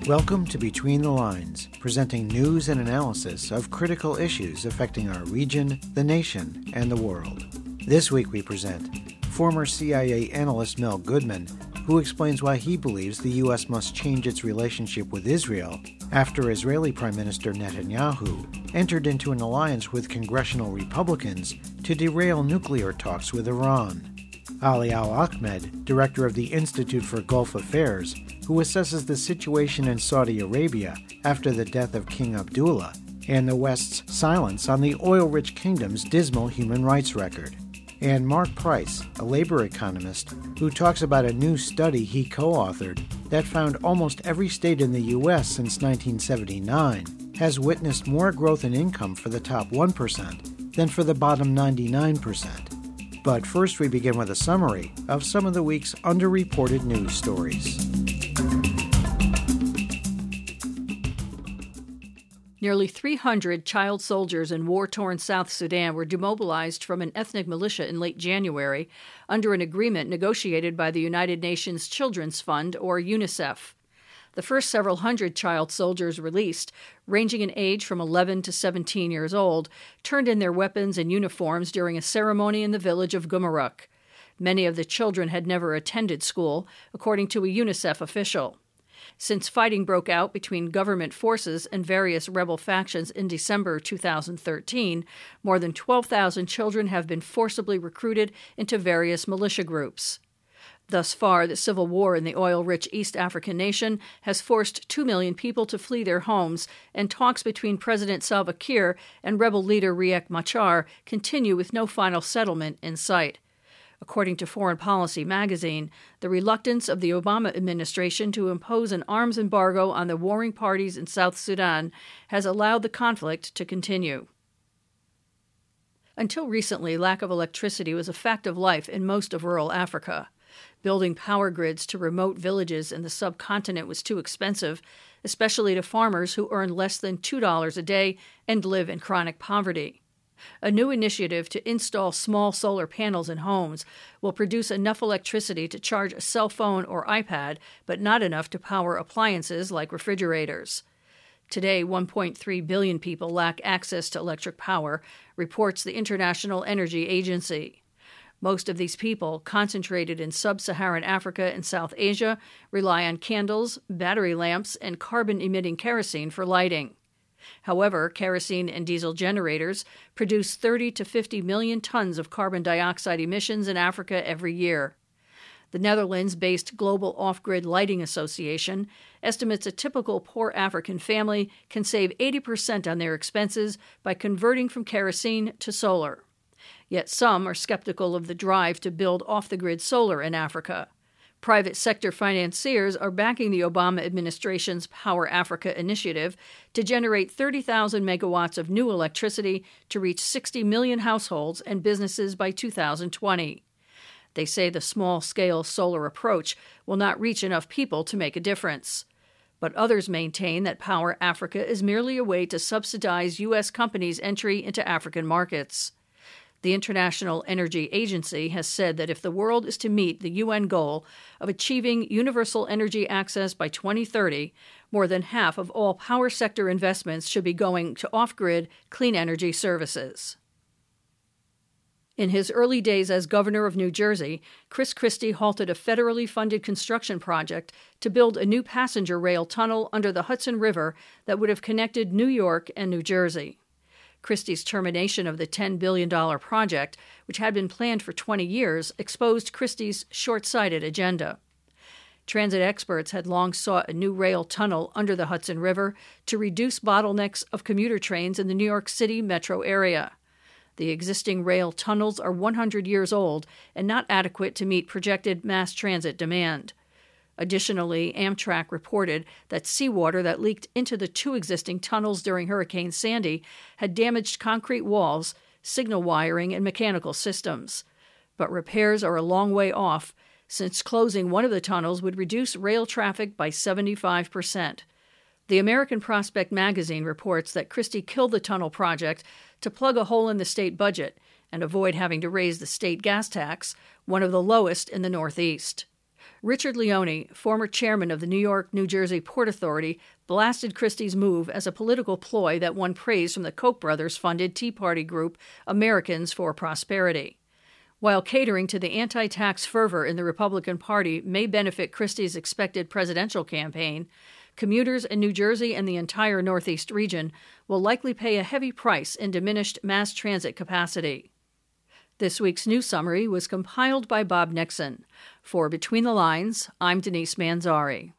Welcome to Between the Lines, presenting news and analysis of critical issues affecting our region, the nation, and the world. This week we present former CIA analyst Mel Goodman, who explains why he believes the U.S. must change its relationship with Israel after Israeli Prime Minister Netanyahu entered into an alliance with congressional Republicans to derail nuclear talks with Iran. Ali Al-Ahmed, director of the Institute for Gulf Affairs, who assesses the situation in Saudi Arabia after the death of King Abdullah, and the West's silence on the oil-rich kingdom's dismal human rights record. And Mark Price, a labor economist, who talks about a new study he co-authored that found almost every state in the U.S. since 1979 has witnessed more growth in income for the top 1% than for the bottom 99%. But first we begin with a summary of some of the week's underreported news stories. Nearly 300 child soldiers in war-torn South Sudan were demobilized from an ethnic militia in late January under an agreement negotiated by the United Nations Children's Fund, or UNICEF. The first several hundred child soldiers released, ranging in age from 11 to 17 years old, turned in their weapons and uniforms during a ceremony in the village of Gumaruk. Many of the children had never attended school, according to a UNICEF official. Since fighting broke out between government forces and various rebel factions in December 2013, more than 12,000 children have been forcibly recruited into various militia groups. Thus far, the civil war in the oil-rich East African nation has forced 2 million people to flee their homes, and talks between President Salva Kiir and rebel leader Riek Machar continue with no final settlement in sight. According to Foreign Policy magazine, the reluctance of the Obama administration to impose an arms embargo on the warring parties in South Sudan has allowed the conflict to continue. Until recently, lack of electricity was a fact of life in most of rural Africa. Building power grids to remote villages in the subcontinent was too expensive, especially to farmers who earn less than $2 a day and live in chronic poverty. A new initiative to install small solar panels in homes will produce enough electricity to charge a cell phone or iPad, but not enough to power appliances like refrigerators. Today, 1.3 billion people lack access to electric power, reports the International Energy Agency. Most of these people, concentrated in sub-Saharan Africa and South Asia, rely on candles, battery lamps, and carbon-emitting kerosene for lighting. However, kerosene and diesel generators produce 30 to 50 million tons of carbon dioxide emissions in Africa every year. The Netherlands-based Global Off-Grid Lighting Association estimates a typical poor African family can save 80% on their expenses by converting from kerosene to solar. Yet some are skeptical of the drive to build off-the-grid solar in Africa. Private sector financiers are backing the Obama administration's Power Africa initiative to generate 30,000 megawatts of new electricity to reach 60 million households and businesses by 2020. They say the small-scale solar approach will not reach enough people to make a difference. But others maintain that Power Africa is merely a way to subsidize U.S. companies' entry into African markets. The International Energy Agency has said that if the world is to meet the UN goal of achieving universal energy access by 2030, more than half of all power sector investments should be going to off-grid clean energy services. In his early days as governor of New Jersey, Chris Christie halted a federally funded construction project to build a new passenger rail tunnel under the Hudson River that would have connected New York and New Jersey. Christie's termination of the $10 billion project, which had been planned for 20 years, exposed Christie's short-sighted agenda. Transit experts had long sought a new rail tunnel under the Hudson River to reduce bottlenecks of commuter trains in the New York City metro area. The existing rail tunnels are 100 years old and not adequate to meet projected mass transit demand. Additionally, Amtrak reported that seawater that leaked into the 2 existing tunnels during Hurricane Sandy had damaged concrete walls, signal wiring, and mechanical systems. But repairs are a long way off, since closing one of the tunnels would reduce rail traffic by 75%. The American Prospect magazine reports that Christie killed the tunnel project to plug a hole in the state budget and avoid having to raise the state gas tax, one of the lowest in the Northeast. Richard Leone, former chairman of the New York-New Jersey Port Authority, blasted Christie's move as a political ploy that won praise from the Koch brothers-funded Tea Party group Americans for Prosperity. While catering to the anti-tax fervor in the Republican Party may benefit Christie's expected presidential campaign, commuters in New Jersey and the entire Northeast region will likely pay a heavy price in diminished mass transit capacity. This week's news summary was compiled by Bob Nixon. For Between the Lines, I'm Denise Manzari.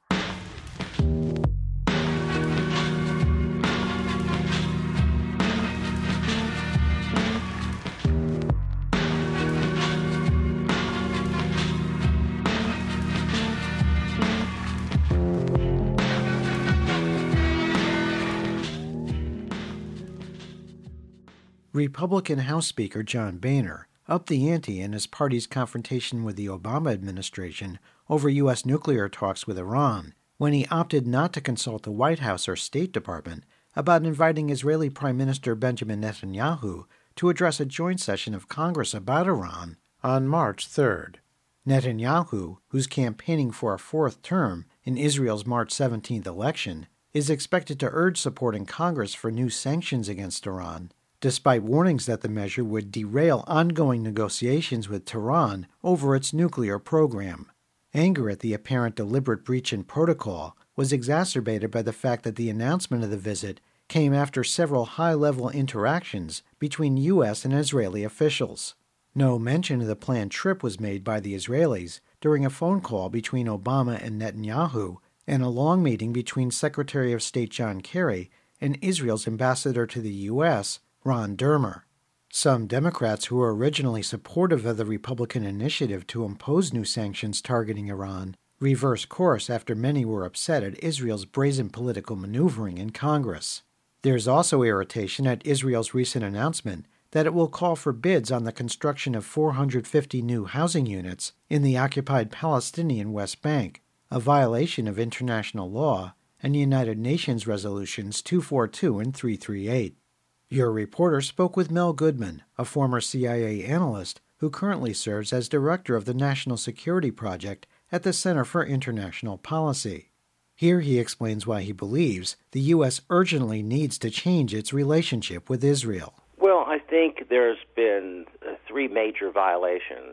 Republican House Speaker John Boehner upped the ante in his party's confrontation with the Obama administration over U.S. nuclear talks with Iran when he opted not to consult the White House or State Department about inviting Israeli Prime Minister Benjamin Netanyahu to address a joint session of Congress about Iran on March 3rd. Netanyahu, who's campaigning for a fourth term in Israel's March 17th election, is expected to urge support in Congress for new sanctions against Iran, despite warnings that the measure would derail ongoing negotiations with Tehran over its nuclear program. Anger at the apparent deliberate breach in protocol was exacerbated by the fact that the announcement of the visit came after several high-level interactions between U.S. and Israeli officials. No mention of the planned trip was made by the Israelis during a phone call between Obama and Netanyahu and a long meeting between Secretary of State John Kerry and Israel's ambassador to the U.S., Ron Dermer. Some Democrats who were originally supportive of the Republican initiative to impose new sanctions targeting Iran reversed course after many were upset at Israel's brazen political maneuvering in Congress. There's also irritation at Israel's recent announcement that it will call for bids on the construction of 450 new housing units in the occupied Palestinian West Bank, a violation of international law and United Nations Resolutions 242 and 338. Your reporter spoke with Mel Goodman, a former CIA analyst who currently serves as director of the National Security Project at the Center for International Policy. Here he explains why he believes the U.S. urgently needs to change its relationship with Israel. Well, I think there's been three major violations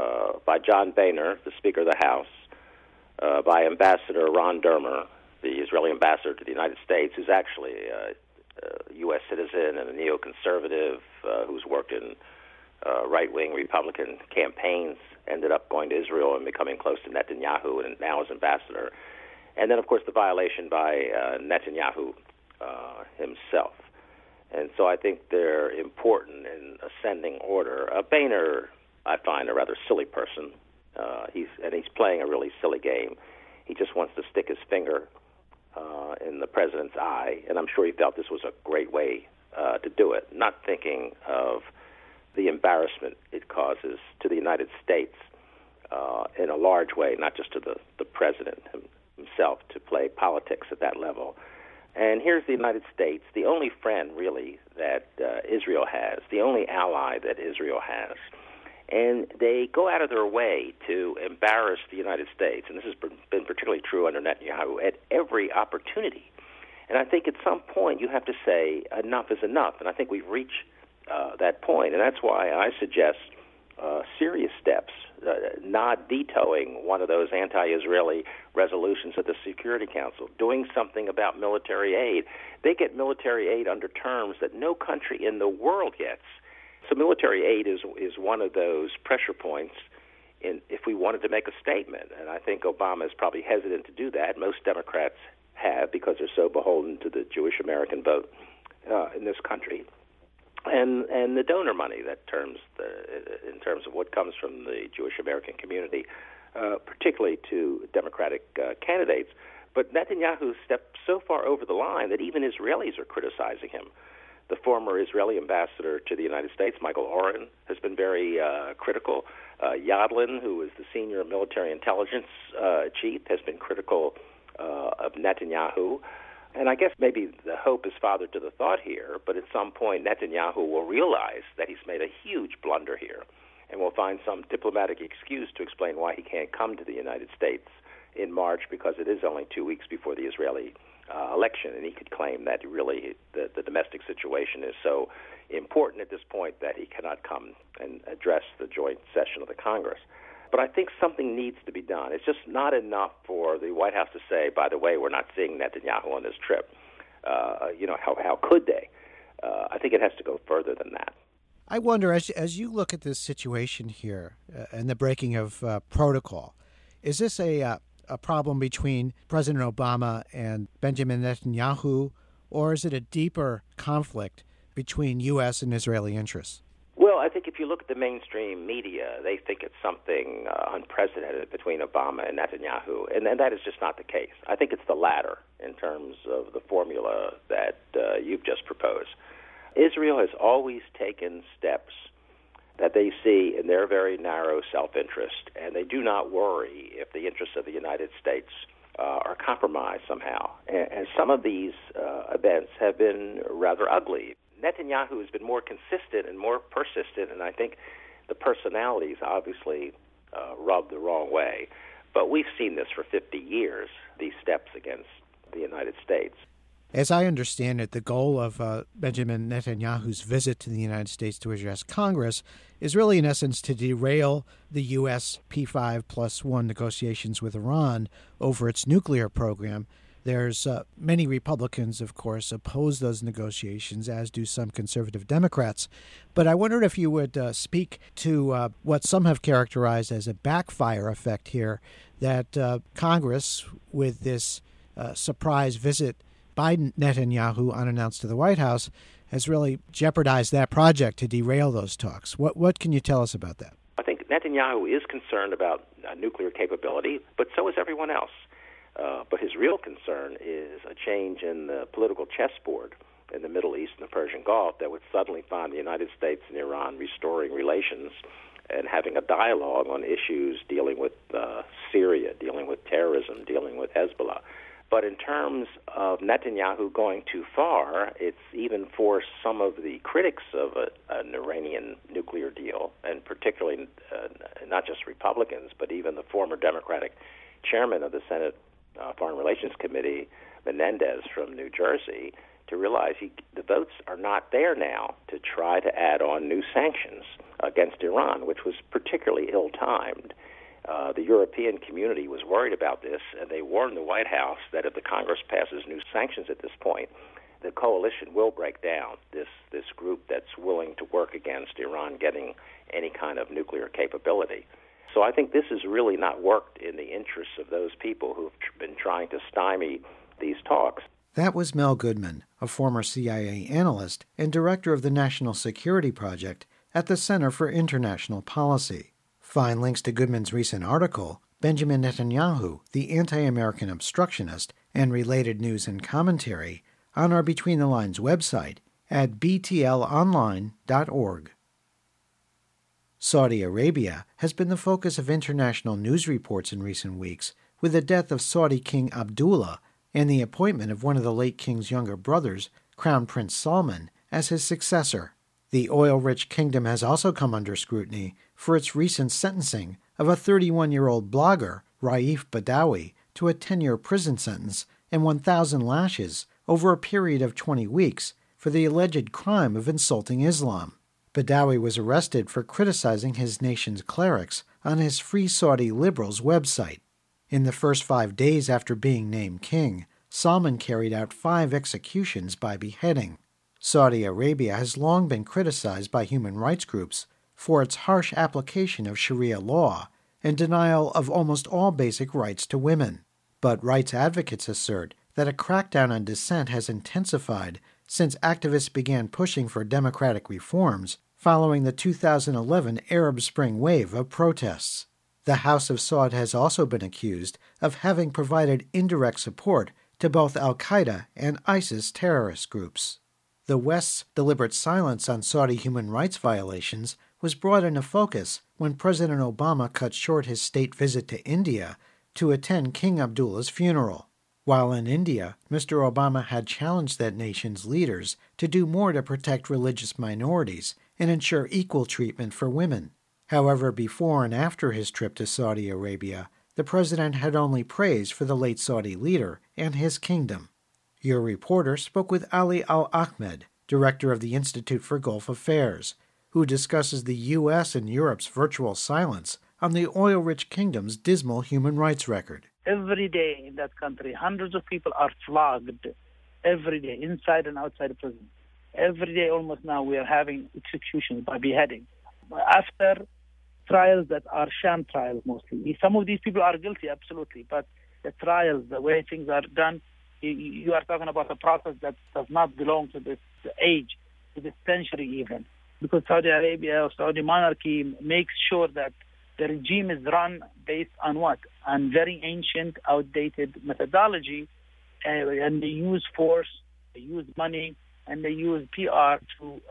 by John Boehner, the Speaker of the House, by Ambassador Ron Dermer, the Israeli ambassador to the United States, who's actually a U.S. citizen and a neoconservative who's worked in right-wing Republican campaigns, ended up going to Israel and becoming close to Netanyahu and now is ambassador. And then, of course, the violation by Netanyahu himself. And so I think they're important in ascending order. Boehner, I find, a rather silly person. He's playing a really silly game. He just wants to stick his finger in the president's eye, and I'm sure he felt this was a great way to do it, not thinking of the embarrassment it causes to the United States in a large way, not just to the president himself, to play politics at that level. And here's the United States, the only friend, really, that Israel has, the only ally that Israel has. And they go out of their way to embarrass the United States, and this has been particularly true under Netanyahu, at every opportunity. And I think at some point you have to say enough is enough, and I think we've reached that point. And that's why I suggest serious steps, not vetoing one of those anti-Israeli resolutions at the Security Council, doing something about military aid. They get military aid under terms that no country in the world gets. So military aid is one of those pressure points if we wanted to make a statement. And I think Obama is probably hesitant to do that. Most Democrats have because they're so beholden to the Jewish American vote in this country. And the donor money in terms of what comes from the Jewish American community, particularly to Democratic candidates. But Netanyahu stepped so far over the line that even Israelis are criticizing him. The former Israeli ambassador to the United States, Michael Oren, has been very critical. Yadlin, who is the senior military intelligence chief, has been critical of Netanyahu. And I guess maybe the hope is father to the thought here, but at some point Netanyahu will realize that he's made a huge blunder here and will find some diplomatic excuse to explain why he can't come to the United States in March, because it is only 2 weeks before the Israeli election, and he could claim that really the domestic situation is so important at this point that he cannot come and address the joint session of the Congress. But I think something needs to be done. It's just not enough for the White House to say, by the way, we're not seeing Netanyahu on this trip. How could they? I think it has to go further than that. I wonder, as you look at this situation here and the breaking of protocol, is this a problem between President Obama and Benjamin Netanyahu, or is it a deeper conflict between U.S. and Israeli interests? Well, I think if you look at the mainstream media, they think it's something unprecedented between Obama and Netanyahu, and that is just not the case. I think it's the latter in terms of the formula that you've just proposed. Israel has always taken steps that they see in their very narrow self-interest, and they do not worry if the interests of the United States are compromised somehow. And some of these events have been rather ugly. Netanyahu has been more consistent and more persistent, and I think the personalities obviously rub the wrong way. But we've seen this for 50 years, these steps against the United States. As I understand it, the goal of Benjamin Netanyahu's visit to the United States to address Congress is really, in essence, to derail the U.S. P5+1 negotiations with Iran over its nuclear program. There's many Republicans, of course, oppose those negotiations, as do some conservative Democrats. But I wondered if you would speak to what some have characterized as a backfire effect here, that Congress, with this surprise visit by Netanyahu unannounced to the White House, has really jeopardized that project to derail those talks. What can you tell us about that? I think Netanyahu is concerned about nuclear capability, but so is everyone else. But his real concern is a change in the political chessboard in the Middle East and the Persian Gulf that would suddenly find the United States and Iran restoring relations and having a dialogue on issues dealing with Syria, dealing with terrorism, dealing with Hezbollah. But in terms of Netanyahu going too far, it's even forced some of the critics of an Iranian nuclear deal, and particularly not just Republicans, but even the former Democratic chairman of the Senate Foreign Relations Committee, Menendez from New Jersey, to realize the votes are not there now to try to add on new sanctions against Iran, which was particularly ill-timed. The European community was worried about this, and they warned the White House that if the Congress passes new sanctions at this point, the coalition will break down, this group that's willing to work against Iran getting any kind of nuclear capability. So I think this has really not worked in the interests of those people who've been trying to stymie these talks. That was Mel Goodman, a former CIA analyst and director of the National Security Project at the Center for International Policy. Find links to Goodman's recent article, Benjamin Netanyahu, the Anti-American Obstructionist, and related news and commentary, on our Between the Lines website at btlonline.org. Saudi Arabia has been the focus of international news reports in recent weeks, with the death of Saudi King Abdullah and the appointment of one of the late king's younger brothers, Crown Prince Salman, as his successor. The oil-rich kingdom has also come under scrutiny for its recent sentencing of a 31-year-old blogger, Raif Badawi, to a 10-year prison sentence and 1,000 lashes over a period of 20 weeks for the alleged crime of insulting Islam. Badawi was arrested for criticizing his nation's clerics on his Free Saudi Liberals website. In the first 5 days after being named king, Salman carried out 5 executions by beheading. Saudi Arabia has long been criticized by human rights groups for its harsh application of Sharia law and denial of almost all basic rights to women. But rights advocates assert that a crackdown on dissent has intensified since activists began pushing for democratic reforms following the 2011 Arab Spring wave of protests. The House of Saud has also been accused of having provided indirect support to both al-Qaeda and ISIS terrorist groups. The West's deliberate silence on Saudi human rights violations was brought into focus when President Obama cut short his state visit to India to attend King Abdullah's funeral. While in India, Mr. Obama had challenged that nation's leaders to do more to protect religious minorities and ensure equal treatment for women. However, before and after his trip to Saudi Arabia, the president had only praise for the late Saudi leader and his kingdom. Your reporter spoke with Ali Al-Ahmed, director of the Institute for Gulf Affairs, who discusses the U.S. and Europe's virtual silence on the oil-rich kingdom's dismal human rights record. Every day in that country, hundreds of people are flogged every day, inside and outside the prison. Every day almost now we are having executions by beheading. After trials that are sham trials mostly. Some of these people are guilty, absolutely, but the trials, the way things are done, you are talking about a process that does not belong to this age, to this century even. Because Saudi Arabia or Saudi monarchy makes sure that the regime is run based on what? On very ancient, outdated methodology, and they use force, they use money, and they use PR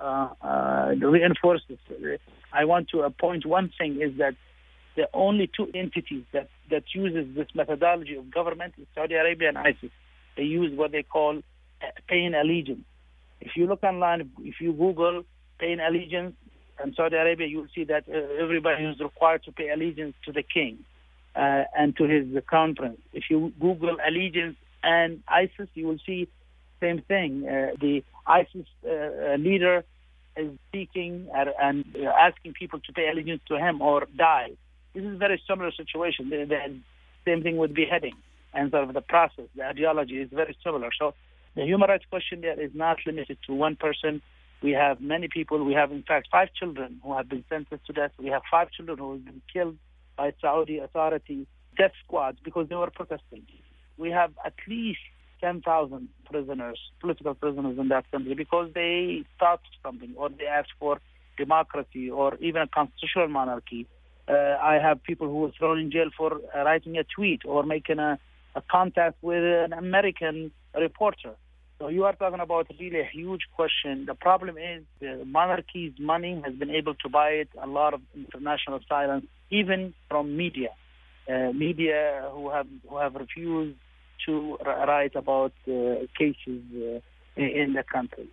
to reinforce this. I want to point one thing is that the only two entities that uses this methodology of government is Saudi Arabia and ISIS. They use what they call paying allegiance. If you look online, if you Google paying allegiance in Saudi Arabia, you will see that everybody is required to pay allegiance to the king and to his crown prince. If you Google allegiance and ISIS, you will see same thing. The ISIS leader is seeking and asking people to pay allegiance to him or die. This is a very similar situation. The same thing with beheading and sort of the process, the ideology is very similar. So the human rights question there is not limited to one person. We have many people. We have, in fact, 5 children who have been sentenced to death. We have 5 children who have been killed by Saudi authorities, death squads, because they were protesting. We have at least 10,000 prisoners, political prisoners in that country because they thought something or they asked for democracy or even a constitutional monarchy. I have people who were thrown in jail for writing a tweet or making a contact with an American reporter. So you are talking about really a huge question. The problem is the monarchy's money has been able to buy it a lot of international silence, even from media. Media who have refused to write about cases in the country.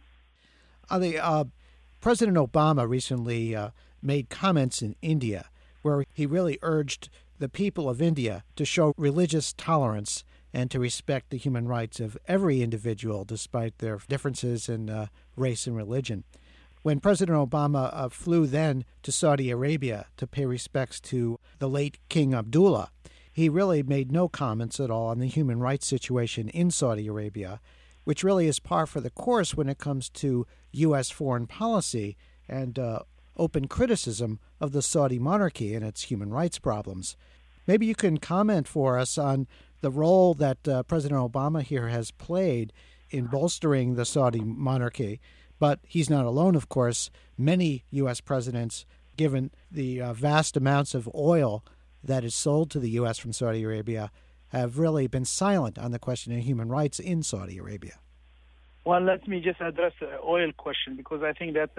President Obama recently made comments in India where he really urged the people of India to show religious tolerance and to respect the human rights of every individual despite their differences in race and religion. When President Obama flew then to Saudi Arabia to pay respects to the late King Abdullah, he really made no comments at all on the human rights situation in Saudi Arabia, which really is par for the course when it comes to U.S. foreign policy and open criticism of the Saudi monarchy and its human rights problems. Maybe you can comment for us on the role that President Obama here has played in bolstering the Saudi monarchy. But he's not alone, of course. Many U.S. presidents, given the vast amounts of oil that is sold to the U.S. from Saudi Arabia, have really been silent on the question of human rights in Saudi Arabia. Well, let me just address the oil question because I think that's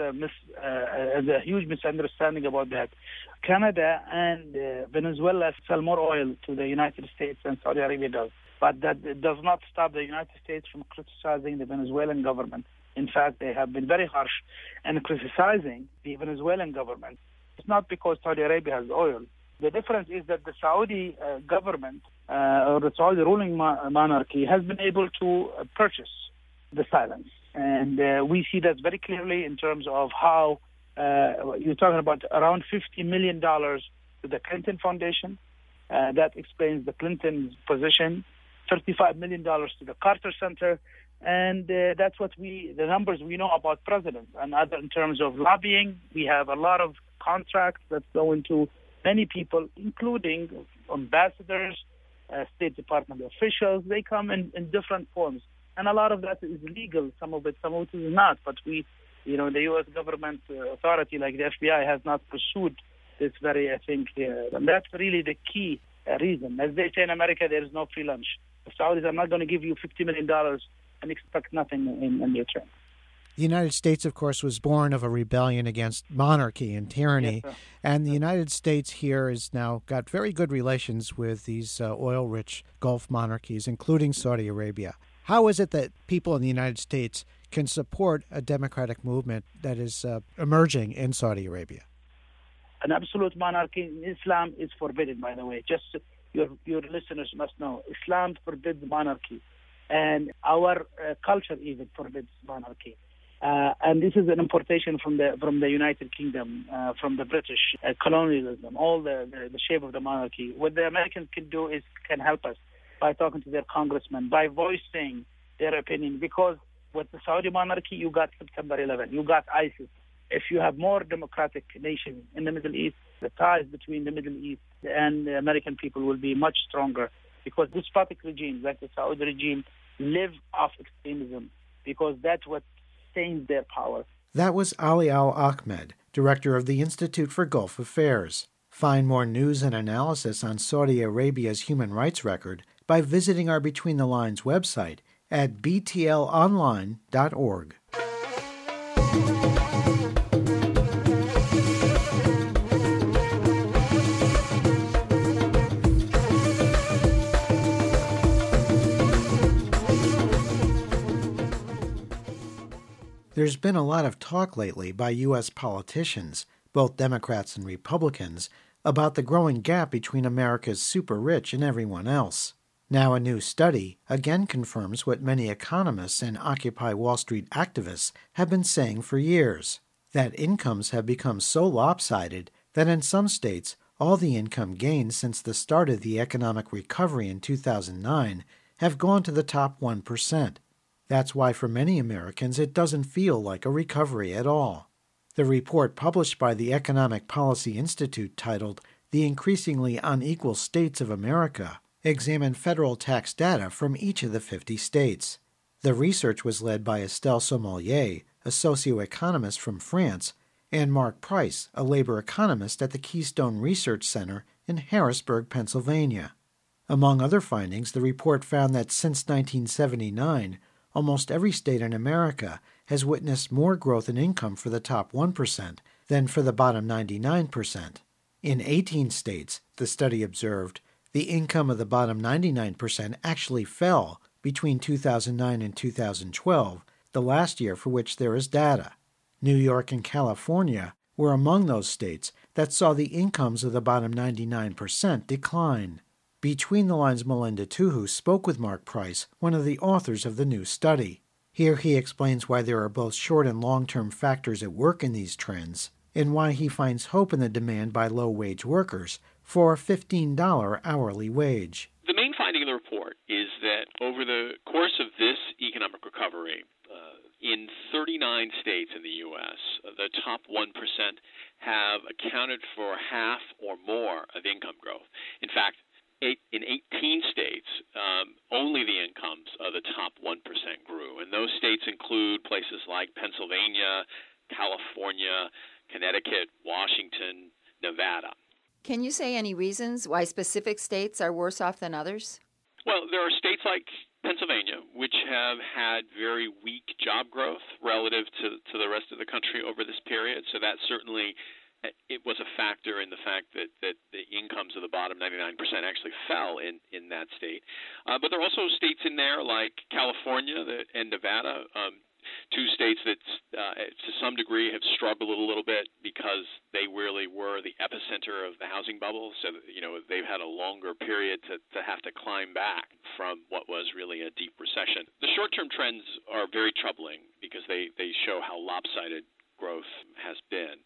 a huge misunderstanding about that. Canada and Venezuela sell more oil to the United States than Saudi Arabia does. But that does not stop the United States from criticizing the Venezuelan government. In fact, they have been very harsh in criticizing the Venezuelan government. It's not because Saudi Arabia has oil. The difference is that the Saudi government or the Saudi ruling monarchy has been able to purchase the silence. And we see that very clearly in terms of how you're talking about around $50 million to the Clinton Foundation. That explains the Clinton's position, $35 million to the Carter Center. And that's what the numbers we know about presidents. And other in terms of lobbying, we have a lot of contracts that go into many people, including ambassadors, State Department officials. They come in different forms. And a lot of that is legal. Some of it is not. But the U.S. government authority like the FBI has not pursued this very, I think, and that's really the key reason. As they say in America, there is no free lunch. The Saudis are not going to give you $50 million and expect nothing in return. The United States, of course, was born of a rebellion against monarchy and tyranny, yes, and the United States here has now got very good relations with these oil-rich Gulf monarchies, including Saudi Arabia. How is it that people in the United States can support a democratic movement that is emerging in Saudi Arabia? An absolute monarchy in Islam is forbidden, by the way. Just your listeners must know. Islam forbids monarchy, and our culture even forbids monarchy. And this is an importation from the United Kingdom, from the British colonialism, all the shape of the monarchy. What the Americans can help us by talking to their congressmen, by voicing their opinion. Because with the Saudi monarchy, you got September 11, you got ISIS. If you have more democratic nations in the Middle East, the ties between the Middle East and the American people will be much stronger, because despotic regimes like the Saudi regime live off extremism, because that's what sustains their power. That was Ali Al-Ahmed, director of the Institute for Gulf Affairs. Find more news and analysis on Saudi Arabia's human rights record by visiting our Between the Lines website at btlonline.org. There's been a lot of talk lately by U.S. politicians, both Democrats and Republicans, about the growing gap between America's super rich and everyone else. Now a new study again confirms what many economists and Occupy Wall Street activists have been saying for years, that incomes have become so lopsided that in some states all the income gains since the start of the economic recovery in 2009 have gone to the top 1%. That's why for many Americans it doesn't feel like a recovery at all. The report published by the Economic Policy Institute titled The Increasingly Unequal States of America examined federal tax data from each of the 50 states. The research was led by Estelle Sommelier, a socioeconomist from France, and Mark Price, a labor economist at the Keystone Research Center in Harrisburg, Pennsylvania. Among other findings, the report found that since 1979, almost every state in America has witnessed more growth in income for the top 1% than for the bottom 99%. In 18 states, the study observed, the income of the bottom 99% actually fell between 2009 and 2012, the last year for which there is data. New York and California were among those states that saw the incomes of the bottom 99% decline. Between the Lines' Melinda Tuhu spoke with Mark Price, one of the authors of the new study. Here he explains why there are both short and long-term factors at work in these trends, and why he finds hope in the demand by low-wage workers for a $15 hourly wage. The main finding of the report is that over the course of this economic recovery, in 39 states in the U.S., the top 1% have accounted for half or more of income growth. In fact, in 18 states, only the incomes of the top 1% grew. And those states include places like Pennsylvania, California, Connecticut, Washington, Nevada. Can you say any reasons why specific states are worse off than others? Well, there are states like Pennsylvania, which have had very weak job growth relative to the rest of the country over this period. So that certainly it was a factor in the fact that the incomes of the bottom 99% actually fell in that state. But there are also states in there like California and Nevada, two states that to some degree have struggled a little bit because they really were the epicenter of the housing bubble. So, they've had a longer period to have to climb back from what was really a deep recession. The short-term trends are very troubling because they show how lopsided growth has been.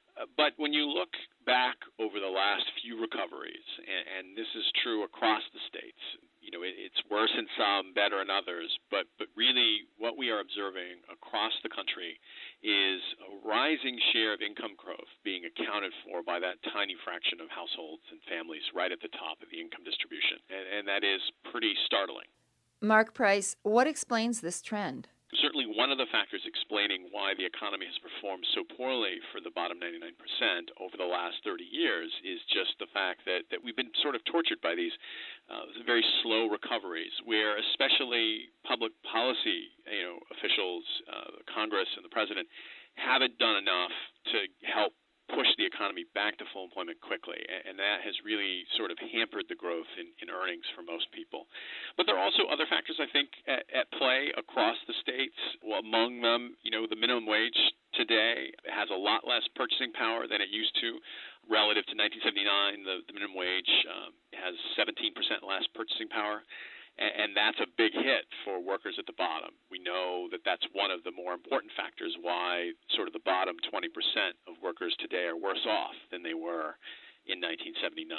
But when you look back over the last few recoveries, and this is true across the states, it's worse in some, better in others, but really what we are observing across the country is a rising share of income growth being accounted for by that tiny fraction of households and families right at the top of the income distribution, and that is pretty startling. Mark Price, what explains this trend? Certainly one of the factors explaining why the economy has performed so poorly for the bottom 99% over the last 30 years is just the fact that we've been sort of tortured by these very slow recoveries where especially public policy officials, Congress and the president haven't done enough to help push the economy back to full employment quickly, and that has really sort of hampered the growth in earnings for most people. But there are also other factors, I think, at play across the states. Well, among them, the minimum wage today has a lot less purchasing power than it used to. Relative to 1979, the minimum wage has 17% less purchasing power, and that's a big hit for workers at the bottom. We know that that's one of the more important factors why sort of the bottom 20% of workers today are worse off than they were in 1979.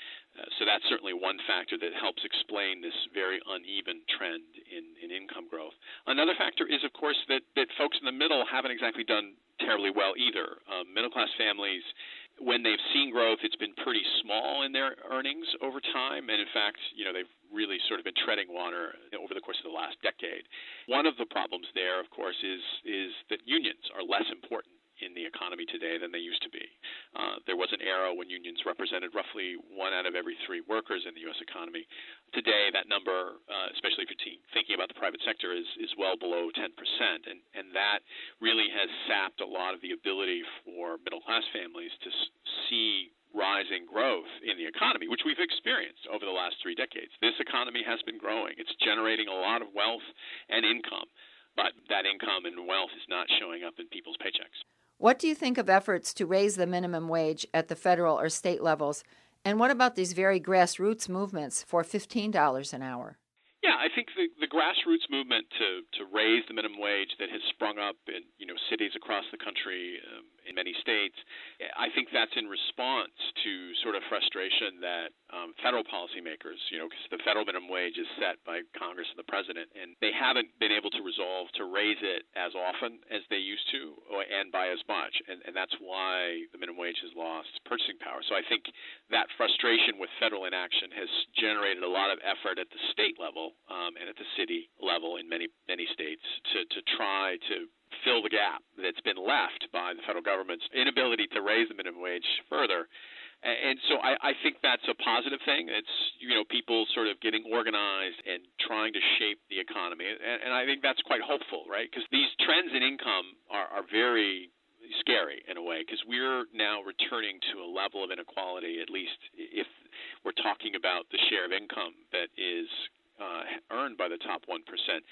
So that's certainly one factor that helps explain this very uneven trend in income growth. Another factor is, of course, that folks in the middle haven't exactly done terribly well either. Middle-class families, when they've seen growth, it's been pretty small in their earnings over time. And in fact, they've really sort of been treading water over the course of the last decade. One of the problems there, of course, is that unions are less important in the economy today than they used to be. There was an era when unions represented roughly 1 out of every 3 workers in the U.S. economy. Today, that number, especially if you're thinking about the private sector, is well below 10%. And that really has sapped a lot of the ability for middle-class families to see rising growth in the economy, which we've experienced over the last 3 decades. This economy has been growing. It's generating a lot of wealth and income, but that income and wealth is not showing up in people's paychecks. What do you think of efforts to raise the minimum wage at the federal or state levels? And what about these very grassroots movements for $15 an hour? Yeah, I think the grassroots movement to raise the minimum wage that has sprung up in cities across the country, in many states, I think that's in response to sort of frustration that federal policymakers, because the federal minimum wage is set by Congress and the president, and they haven't been able to resolve to raise it as often as they used to and by as much, and that's why the minimum wage has lost purchasing power. So I think that frustration with federal inaction has generated a lot of effort at the state level and at the city level in many states to try to fill the gap that's been left by the federal government's inability to raise the minimum wage further. And so I think that's a positive thing. It's, people sort of getting organized and trying to shape the economy. And I think that's quite hopeful, right? Because these trends in income are very scary in a way, because we're now returning to a level of inequality, at least if we're talking about the share of income that is earned by the top 1%.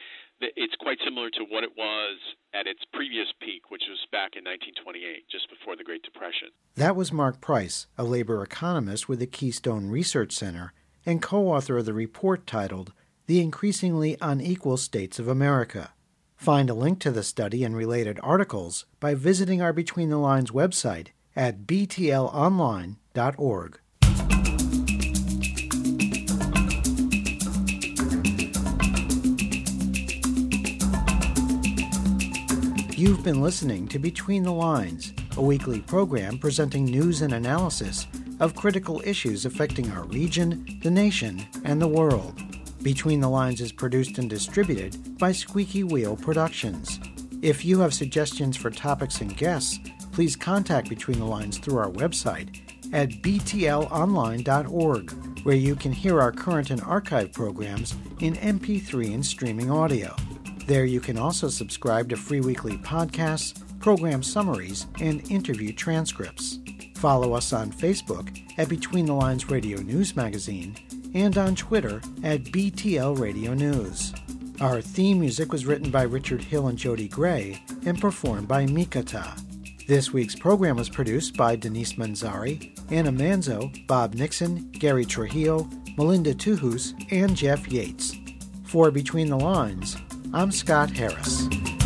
It's quite similar to what it was at its previous peak, which was back in 1928, just before the Great Depression. That was Mark Price, a labor economist with the Keystone Research Center and co-author of the report titled The Increasingly Unequal States of America. Find a link to the study and related articles by visiting our Between the Lines website at btlonline.org. You've been listening to Between the Lines, a weekly program presenting news and analysis of critical issues affecting our region, the nation, and the world. Between the Lines is produced and distributed by Squeaky Wheel Productions. If you have suggestions for topics and guests, please contact Between the Lines through our website at btlonline.org, where you can hear our current and archive programs in MP3 and streaming audio. There you can also subscribe to free weekly podcasts, program summaries, and interview transcripts. Follow us on Facebook at Between the Lines Radio News Magazine and on Twitter at BTL Radio News. Our theme music was written by Richard Hill and Jody Gray and performed by Mikata. This week's program was produced by Denise Manzari, Anna Manzo, Bob Nixon, Gary Trujillo, Melinda Tuhus, and Jeff Yates. For Between the Lines, I'm Scott Harris.